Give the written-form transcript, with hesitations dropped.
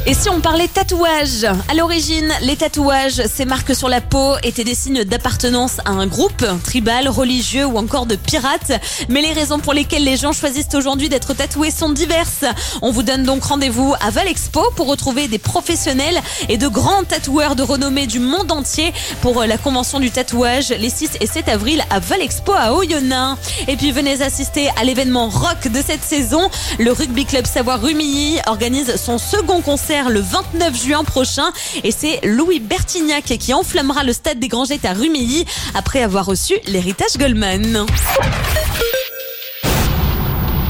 Et si on parlait tatouage? À l'origine, les tatouages, ces marques sur la peau, étaient des signes d'appartenance à un groupe, tribal, religieux ou encore de pirates. Mais les raisons pour lesquelles les gens choisissent aujourd'hui d'être tatoués sont diverses. On vous donne donc rendez-vous à Valexpo pour retrouver des professionnels et de grands tatoueurs de renommée du monde entier pour la convention du tatouage les 6 et 7 avril à Valexpo à Oyonnax. Et puis venez assister à l'événement rock de cette saison. Le Rugby Club Savoie-Rumilly organise son second concert le 29 juin prochain et c'est Louis Bertignac qui enflammera le stade des Grangettes à Rumilly après avoir reçu l'héritage Goldman.